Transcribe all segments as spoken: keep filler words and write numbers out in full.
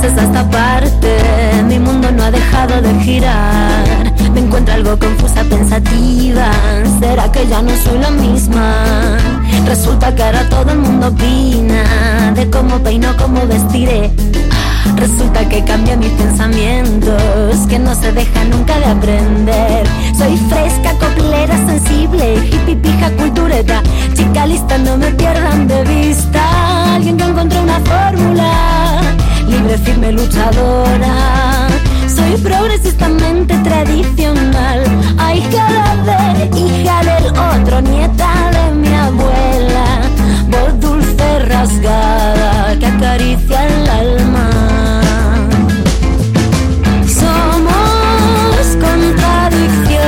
es esta parte, mi mundo no ha dejado de girar. Me encuentro algo confusa, pensativa, ¿será que ya no soy la misma? Resulta que ahora todo el mundo opina de cómo peino, cómo vestiré. Resulta que cambia mis pensamientos, que no se deja nunca de aprender. Soy fresca, coplera, sensible, hippie, pija, cultureta, chica lista, no me pierdan de vista. Alguien que encontró una fórmula, libre, firme, luchadora. Soy progresistamente tradicional, hija de hija del otro, nieta de mi abuela, voz dulce rasgada que acaricia el alma. Somos contradicción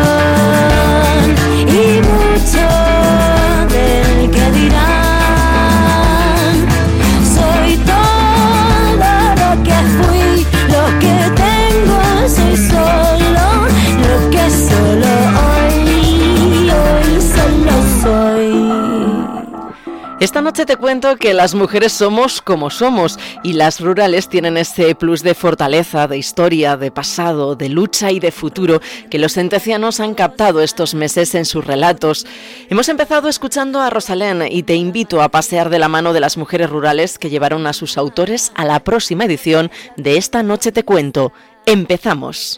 y mucho del que dirán. Soy todo lo que fui, lo que tengo, soy solo lo que solo hoy, hoy solo soy. Esta noche te cuento que las mujeres somos como somos y las rurales tienen ese plus de fortaleza, de historia, de pasado, de lucha y de futuro que los sentecianos han captado estos meses en sus relatos. Hemos empezado escuchando a Rosalén y te invito a pasear de la mano de las mujeres rurales que llevaron a sus autores a la próxima edición de Esta noche te cuento. ¡Empezamos!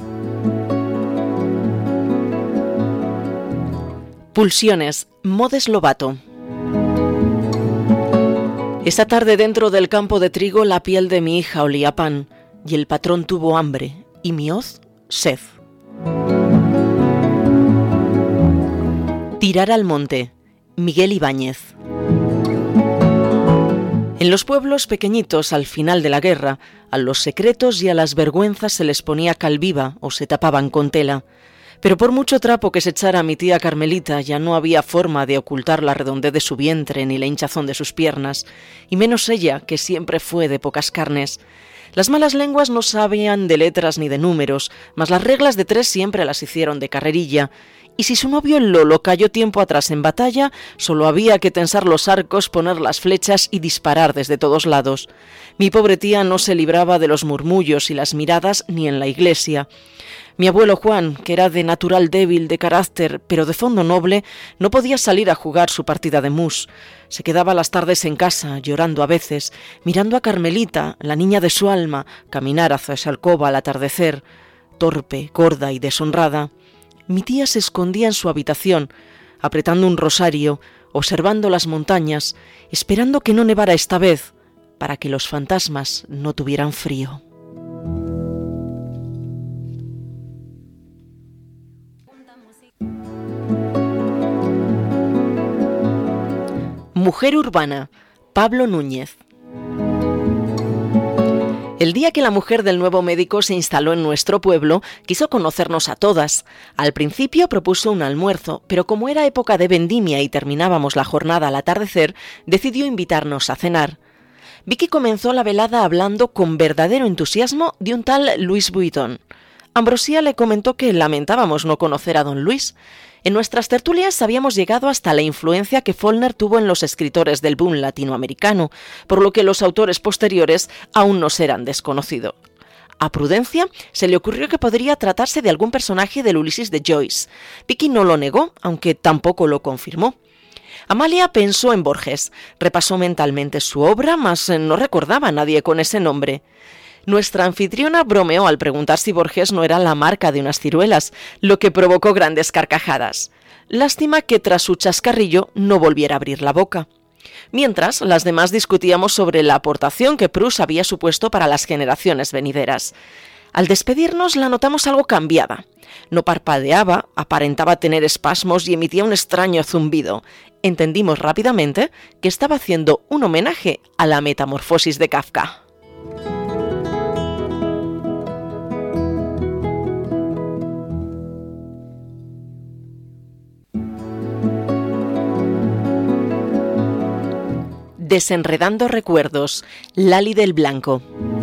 Pulsiones, Modes Lobato. Esa tarde dentro del campo de trigo la piel de mi hija olía a pan, y el patrón tuvo hambre, y mi hoz, sed. Tirar al monte, Miguel Ibáñez. En los pueblos pequeñitos al final de la guerra, a los secretos y a las vergüenzas se les ponía cal viva o se tapaban con tela. Pero por mucho trapo que se echara mi tía Carmelita, ya no había forma de ocultar la redondez de su vientre ni la hinchazón de sus piernas, y menos ella, que siempre fue de pocas carnes. Las malas lenguas no sabían de letras ni de números, mas las reglas de tres siempre las hicieron de carrerilla, y si su novio el Lolo cayó tiempo atrás en batalla, solo había que tensar los arcos, poner las flechas y disparar desde todos lados. Mi pobre tía no se libraba de los murmullos y las miradas ni en la iglesia. Mi abuelo Juan, que era de natural débil de carácter, pero de fondo noble, no podía salir a jugar su partida de mus. Se quedaba las tardes en casa, llorando a veces, mirando a Carmelita, la niña de su alma, caminar hacia esa alcoba al atardecer, torpe, gorda y deshonrada. Mi tía se escondía en su habitación, apretando un rosario, observando las montañas, esperando que no nevara esta vez, para que los fantasmas no tuvieran frío. Mujer urbana, Pablo Núñez. El día que la mujer del nuevo médico se instaló en nuestro pueblo, quiso conocernos a todas. Al principio propuso un almuerzo, pero como era época de vendimia y terminábamos la jornada al atardecer, decidió invitarnos a cenar. Vicky comenzó la velada hablando con verdadero entusiasmo de un tal Luis Vuitton. Ambrosía le comentó que lamentábamos no conocer a don Luis. En nuestras tertulias habíamos llegado hasta la influencia que Follner tuvo en los escritores del boom latinoamericano, por lo que los autores posteriores aún nos eran desconocidos. A Prudencia se le ocurrió que podría tratarse de algún personaje del Ulises de Joyce. Vicky no lo negó, aunque tampoco lo confirmó. Amalia pensó en Borges, repasó mentalmente su obra, mas no recordaba a nadie con ese nombre. Nuestra anfitriona bromeó al preguntar si Borges no era la marca de unas ciruelas, lo que provocó grandes carcajadas. Lástima que tras su chascarrillo no volviera a abrir la boca. Mientras, las demás discutíamos sobre la aportación que Proust había supuesto para las generaciones venideras. Al despedirnos la notamos algo cambiada. No parpadeaba, aparentaba tener espasmos y emitía un extraño zumbido. Entendimos rápidamente que estaba haciendo un homenaje a la Metamorfosis de Kafka. Desenredando recuerdos, Lali del Blanco.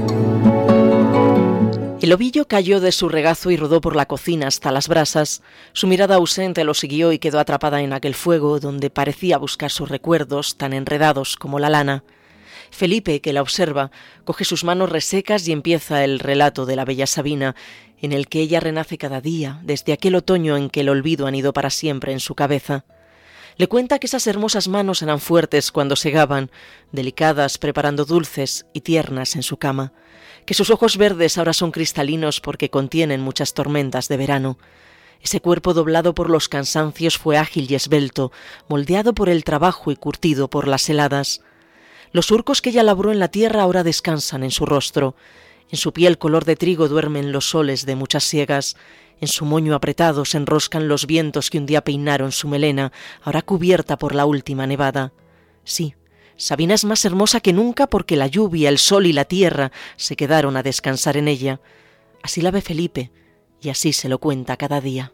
El ovillo cayó de su regazo y rodó por la cocina hasta las brasas. Su mirada ausente lo siguió y quedó atrapada en aquel fuego donde parecía buscar sus recuerdos tan enredados como la lana. Felipe, que la observa, coge sus manos resecas y empieza el relato de la bella Sabina, en el que ella renace cada día, desde aquel otoño en que el olvido anidó para siempre en su cabeza. Le cuenta que esas hermosas manos eran fuertes cuando segaban, delicadas preparando dulces y tiernas en su cama, que sus ojos verdes ahora son cristalinos porque contienen muchas tormentas de verano. Ese cuerpo doblado por los cansancios fue ágil y esbelto, moldeado por el trabajo y curtido por las heladas. Los surcos que ella labró en la tierra ahora descansan en su rostro. En su piel color de trigo duermen los soles de muchas siegas. En su moño apretado se enroscan los vientos que un día peinaron su melena, ahora cubierta por la última nevada. Sí, Sabina es más hermosa que nunca porque la lluvia, el sol y la tierra se quedaron a descansar en ella. Así la ve Felipe, y así se lo cuenta cada día.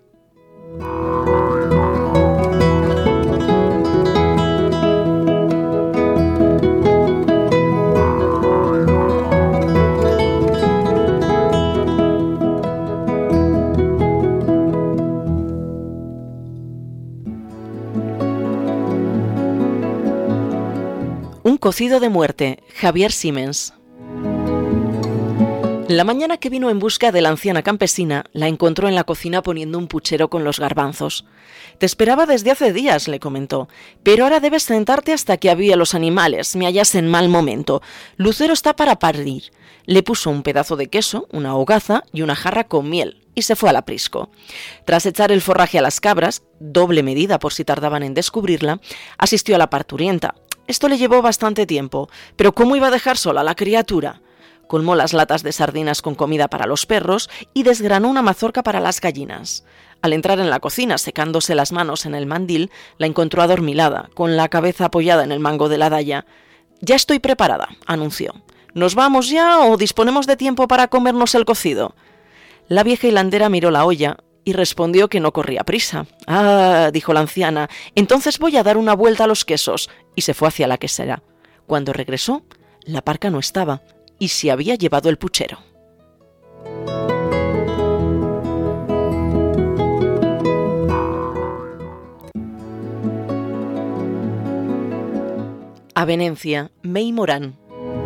Un cocido de muerte, Javier Siemens. La mañana que vino en busca de la anciana campesina, la encontró en la cocina poniendo un puchero con los garbanzos. «Te esperaba desde hace días», le comentó, «pero ahora debes sentarte hasta que avíe los animales, me hallas en mal momento. Lucero está para parir». Le puso un pedazo de queso, una hogaza y una jarra con miel, y se fue al aprisco. Tras echar el forraje a las cabras, doble medida por si tardaban en descubrirla, asistió a la parturienta. Esto le llevó bastante tiempo, pero ¿cómo iba a dejar sola a la criatura? Colmó las latas de sardinas con comida para los perros y desgranó una mazorca para las gallinas. Al entrar en la cocina, secándose las manos en el mandil, la encontró adormilada, con la cabeza apoyada en el mango de la daya. «Ya estoy preparada», anunció. «¿Nos vamos ya o disponemos de tiempo para comernos el cocido?» La vieja hilandera miró la olla y respondió que no corría prisa. «Ah», dijo la anciana, «entonces voy a dar una vuelta a los quesos», y se fue hacia la quesera. Cuando regresó, la parca no estaba y se había llevado el puchero. Avenencia, May Morán.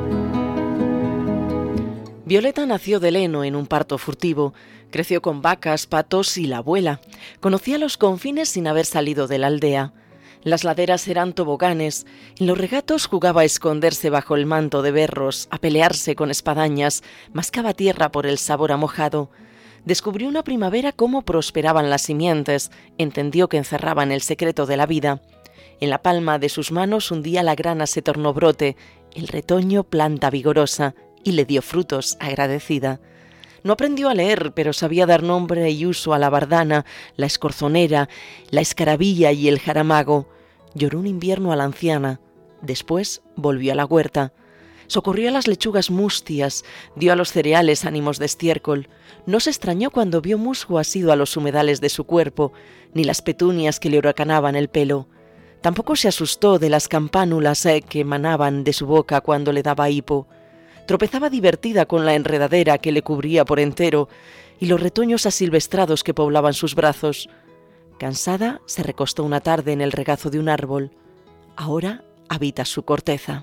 Violeta nació de leno en un parto furtivo. Creció con vacas, patos y la abuela. Conocía los confines sin haber salido de la aldea. Las laderas eran toboganes. En los regatos jugaba a esconderse bajo el manto de berros, a pelearse con espadañas, mascaba tierra por el sabor a mojado. Descubrió una primavera cómo prosperaban las simientes, entendió que encerraban el secreto de la vida. En la palma de sus manos un día la grana se tornó brote, el retoño planta vigorosa, y le dio frutos, agradecida. No aprendió a leer, pero sabía dar nombre y uso a la bardana, la escorzonera, la escarabilla y el jaramago. Lloró un invierno a la anciana. Después volvió a la huerta. Socorrió a las lechugas mustias, dio a los cereales ánimos de estiércol. No se extrañó cuando vio musgo asido a los humedales de su cuerpo, ni las petunias que le huracanaban el pelo. Tampoco se asustó de las campánulas eh, que emanaban de su boca cuando le daba hipo. Tropezaba divertida con la enredadera que le cubría por entero y los retoños asilvestrados que poblaban sus brazos. Cansada, se recostó una tarde en el regazo de un árbol. Ahora habita su corteza.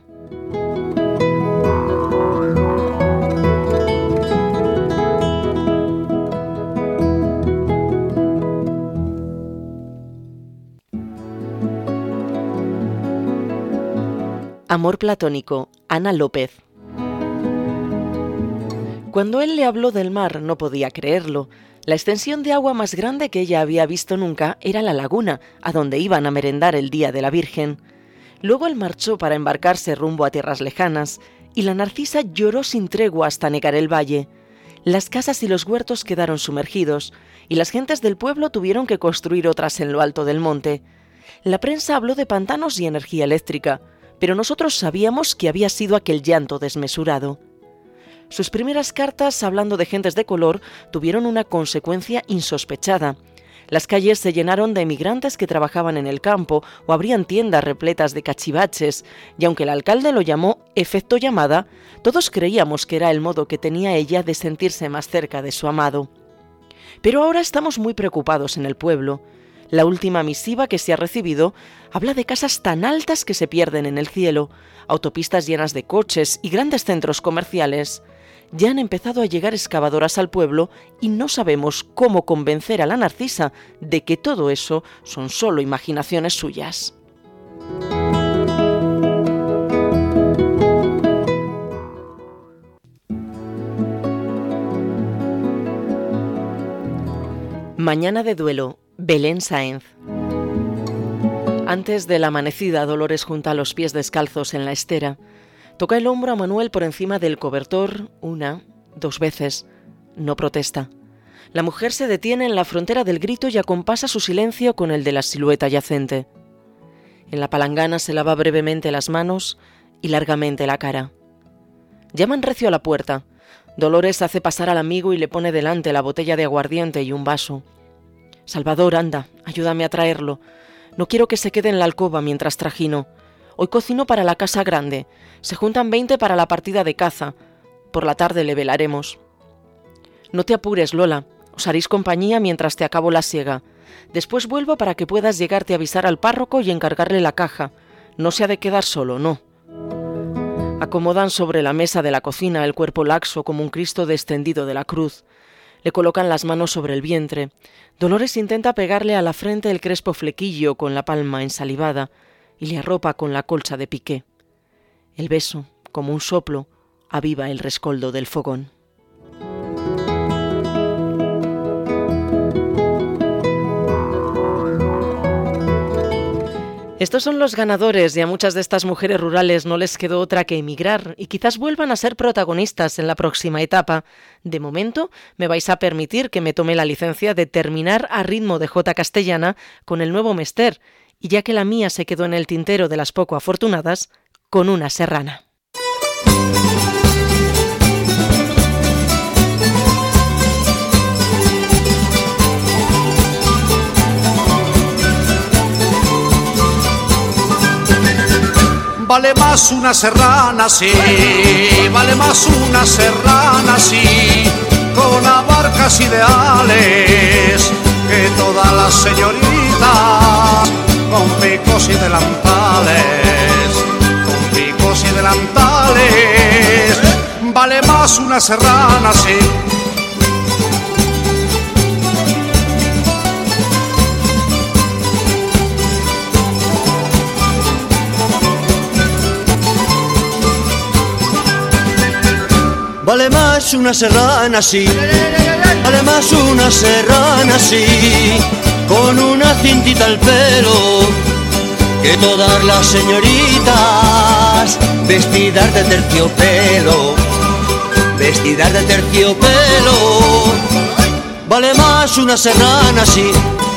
Amor platónico, Ana López. Cuando él le habló del mar no podía creerlo. La extensión de agua más grande que ella había visto nunca era la laguna, a donde iban a merendar el día de la Virgen. Luego él marchó para embarcarse rumbo a tierras lejanas, y la Narcisa lloró sin tregua hasta negar el valle. Las casas y los huertos quedaron sumergidos, y las gentes del pueblo tuvieron que construir otras en lo alto del monte. La prensa habló de pantanos y energía eléctrica, pero nosotros sabíamos que había sido aquel llanto desmesurado. Sus primeras cartas, hablando de gentes de color, tuvieron una consecuencia insospechada. Las calles se llenaron de emigrantes que trabajaban en el campo o abrían tiendas repletas de cachivaches, y aunque el alcalde lo llamó efecto llamada, todos creíamos que era el modo que tenía ella de sentirse más cerca de su amado. Pero ahora estamos muy preocupados en el pueblo. La última misiva que se ha recibido habla de casas tan altas que se pierden en el cielo, autopistas llenas de coches y grandes centros comerciales. Ya han empezado a llegar excavadoras al pueblo y no sabemos cómo convencer a la Narcisa de que todo eso son solo imaginaciones suyas. Mañana de duelo, Belén Sáenz. Antes de la amanecida, Dolores junta los pies descalzos en la estera. Toca el hombro a Manuel por encima del cobertor una, dos veces. No protesta. La mujer se detiene en la frontera del grito y acompasa su silencio con el de la silueta yacente. En la palangana se lava brevemente las manos y largamente la cara. Llaman recio a la puerta. Dolores hace pasar al amigo y le pone delante la botella de aguardiente y un vaso. Salvador, anda, ayúdame a traerlo. No quiero que se quede en la alcoba mientras trajino. Hoy cocino para la casa grande. Se juntan veinte para la partida de caza. Por la tarde le velaremos. No te apures, Lola. Os haréis compañía mientras te acabo la siega. Después vuelvo para que puedas llegarte a avisar al párroco y encargarle la caja. No se ha de quedar solo, no. Acomodan sobre la mesa de la cocina el cuerpo laxo como un Cristo descendido de la cruz. Le colocan las manos sobre el vientre. Dolores intenta pegarle a la frente el crespo flequillo con la palma ensalivada y le arropa con la colcha de piqué. El beso, como un soplo, aviva el rescoldo del fogón. Estos son los ganadores y a muchas de estas mujeres rurales no les quedó otra que emigrar y quizás vuelvan a ser protagonistas en la próxima etapa. De momento, me vais a permitir que me tome la licencia de terminar a ritmo de jota castellana con el nuevo mester, y ya que la mía se quedó en el tintero de las poco afortunadas, con una serrana. Vale más una serrana, sí, vale más una serrana, sí, con abarcas ideales, que todas las señoritas, con picos y delantales, con picos y delantales, vale más una serrana, sí. Vale más una serrana así, vale más una serrana así, con una cintita al pelo, que todas las señoritas vestidas de terciopelo, vestidas de terciopelo. Vale más una serrana así.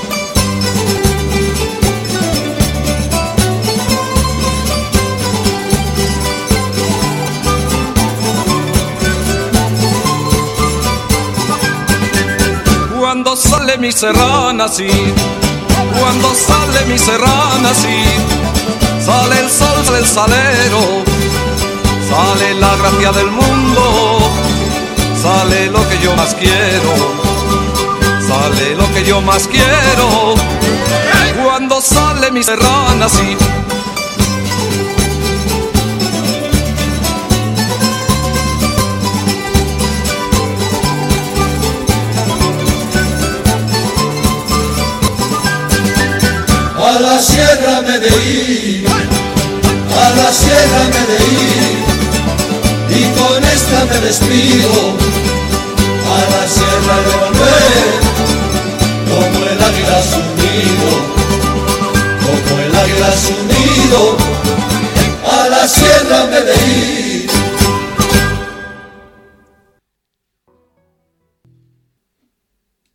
Cuando sale mi serrana, sí, cuando sale mi serrana, sí, sale el sol del salero, sale la gracia del mundo, sale lo que yo más quiero, sale lo que yo más quiero. Cuando sale mi serrana, sí. A la sierra me de ir, a la sierra me de ir, y con esta me despido, a la sierra de volver, como el águila subido, como el águila subido, a la sierra me de ir.